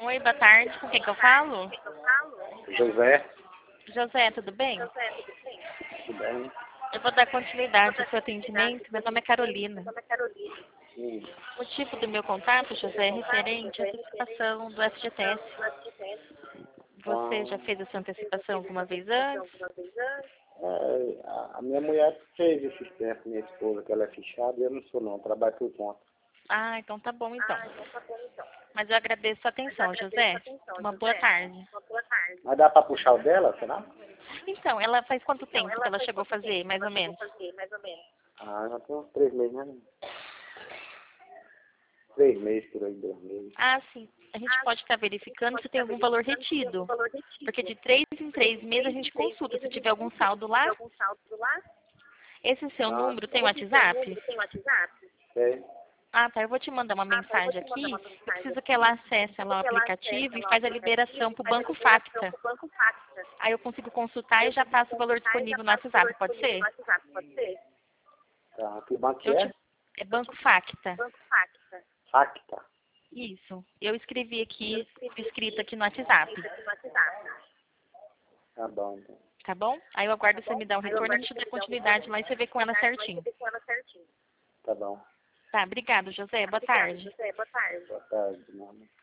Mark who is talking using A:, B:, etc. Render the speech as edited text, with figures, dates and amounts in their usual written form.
A: Oi, boa tarde. Com quem que eu falo?
B: José,
A: José, tudo bem?
B: tudo bem?
A: Eu vou dar continuidade ao seu atendimento. Meu nome é Carolina.
B: Sim.
A: O motivo do meu contato, José, é referente à antecipação do FGTS. Você já fez essa antecipação alguma vez antes?
B: A minha mulher fez esse tempo, minha esposa, que ela é fichada, e eu não sou não, trabalho por conta.
A: Ah, então tá bom então. Mas eu agradeço a atenção, José. Uma boa tarde.
B: Mas dá para puxar o dela, será?
A: Então, ela faz quanto tempo que ela chegou a fazer, mais ou menos?
B: Ah, já tem uns 3 meses, né? 3 meses, por aí, 2 meses.
A: Ah, sim. A gente pode estar verificando se tem algum valor retido. Porque de 3 em 3 meses a gente consulta se tiver algum saldo lá. Esse seu número tem WhatsApp?
B: Tem.
A: Ah, tá. Eu vou te mandar uma mensagem aqui. Eu preciso que ela acesse lá o aplicativo e faz a liberação para o Banco Facta. Aí eu consigo consultar e já passo o valor disponível no WhatsApp, pode ser?
B: Tá, que banco que
A: Eu
B: é?
A: te... É Banco Facta.
B: Facta.
A: Isso. Eu escrevi aqui, escrito aqui no WhatsApp.
B: Tá bom, então.
A: Tá bom? Aí eu aguardo você me dar um retorno, a gente dá continuidade lá e você vê com ela certinho.
B: Tá bom.
A: Tá, obrigado, José. Boa tarde.
B: Boa tarde, mano.